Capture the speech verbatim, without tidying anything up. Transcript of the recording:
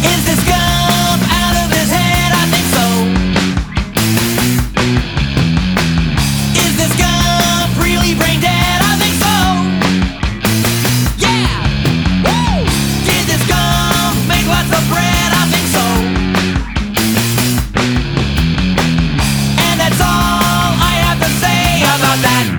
Is this gump out of his head? I think so. Is this gump really brain dead? I think so. Yeah! Woo! Did this gump make lots of bread? I think so. And that's all I have to say about that.